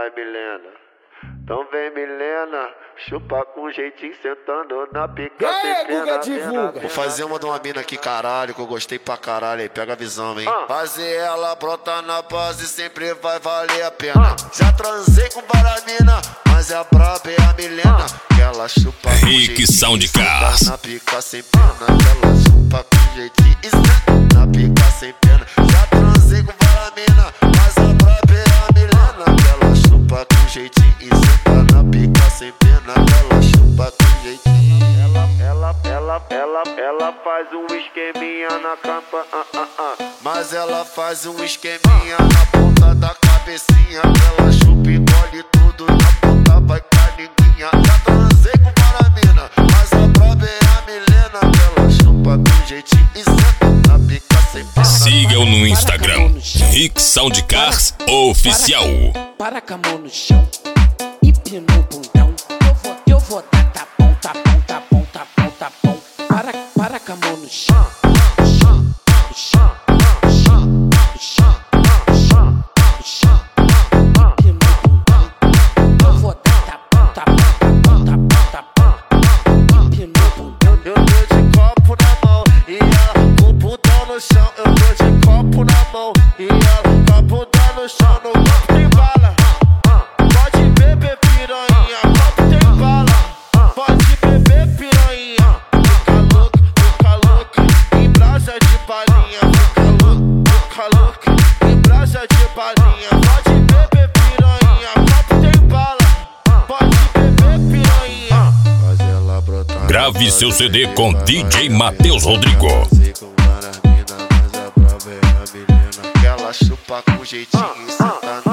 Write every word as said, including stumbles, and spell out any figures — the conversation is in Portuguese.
vai Milena. Então vem Milena, chupa com jeitinho sentando na pica sem pena, pena. Vou fazer uma de uma mina aqui, caralho, que eu gostei pra caralho, aí pega a visão, hein. Ah. Fazer ela brotar na base sempre vai valer a pena. Ah. Já transei com várias mina, mas a braba é a Milena. Que ela chupa com Rick Soundcast na pica sem pena. Que ela chupa com jeitinho e senta na pica sem pena. Já transei com várias mina, mas a braba é a Milena. Que ela chupa com jeitinho e senta na pica sem pena. Que ela chupa com jeitinho. Ela, ela, ela, ela, ela faz um esqueminha na capa, ah, ah, ah. Mas ela faz um esqueminha na ponta da cabecinha. Ela chupa e engole tudo na ponta, vai com a linguinha. Já transei com várias mina, mas a braba é a Milena. Ela chupa com jeitinho e senta na pica sem pena. Siga-o no Instagram, Rick Soundcast Oficial. Para com a mão no chão, empina o bundão. Eu vou, eu vou dar tapão, tapão, tapão, tapão, tapão. Para, para com a mão no chão, no chão, no chão, no chão, no chão, no chão, no chão. Empina o bundão. Eu vou dar tapão, tapão, tapão, tapão, tapão. Empina o bundão. Eu tô de copo na mão e ela com o bundão no chão. Eu tô de copo na mão e ela com o bundão no chão. No copo tem bala, pode beber piranha. Copo tem bala, pode beber piranha. Fica louco, fica louco, em brasa de balinha. Fica louco, fica louco, em brasa de balinha. Pode beber piranha, copo tem bala, pode beber piranha. Faz ela brotar. Grave seu C D com D J Matheus Rodrigo. Que ela chupa com jeitinho e senta